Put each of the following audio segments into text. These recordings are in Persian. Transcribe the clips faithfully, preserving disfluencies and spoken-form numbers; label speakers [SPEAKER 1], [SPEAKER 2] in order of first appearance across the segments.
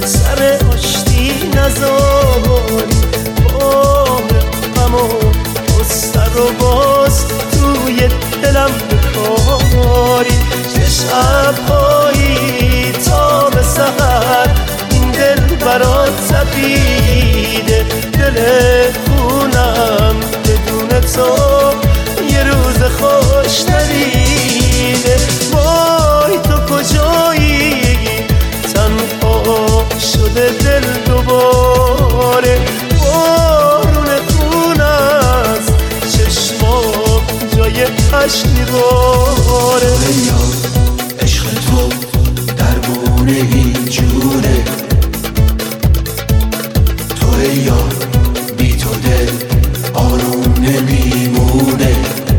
[SPEAKER 1] سر آشتی نذاری، بار غم و غصه رو باز توی دلم بکاری. چه شب‌هایی تا به سحر این دل برات تپیده، دل خونم بدون تو یه روز خوش ندیده. وای تو کجایی تنها شده دل دوباره، بارون خون از چشمام جای عشق میباره.
[SPEAKER 2] عشق تو درمون این جونه، تو یار بی تو دل آروم نمیمونه.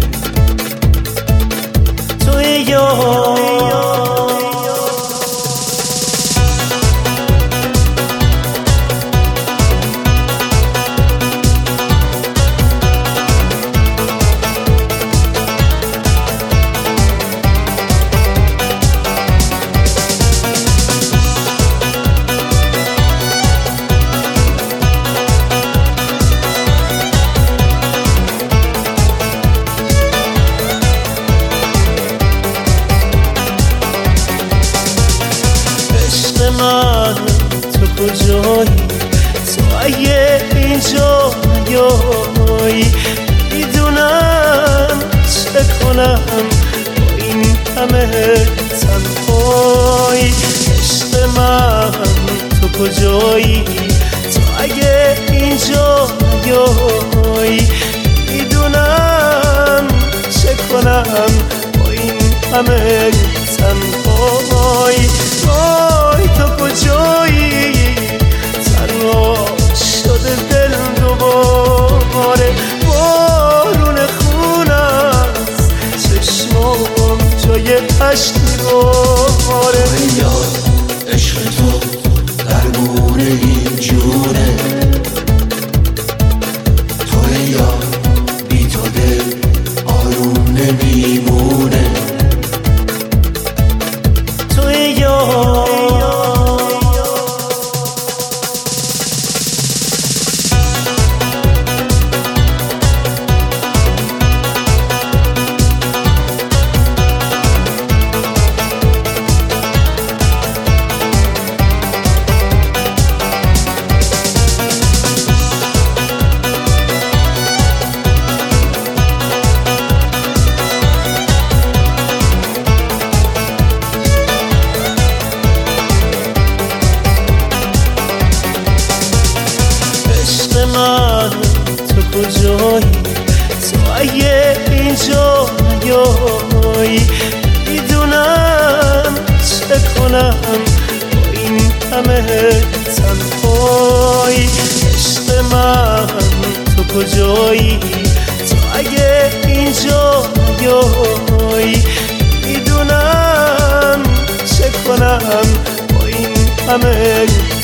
[SPEAKER 1] تو یار من، تو کجایی؟ تو اگه اینجا نیایی میدونم چه کنم با این همه تنهایی. عشق من، تو کجایی؟ تو اگه اینجا نیایی میدونم چه کنم با این همه تنهایی. وای تو کجایی تنها شده دل دوباره، بارون خون از چشمام جای عشق میباره.
[SPEAKER 2] یار عشق تو درمون این جونه، تو یار بی تو دل آروم نمیمونه.
[SPEAKER 1] تو یار من، تو کجایی؟ تو اگه اینجا نیایی میدونم چه کنم با این همه تنهایی. عشق من، تو کجایی؟ تو اگه اینجا نیایی میدونم چه کنم با این همه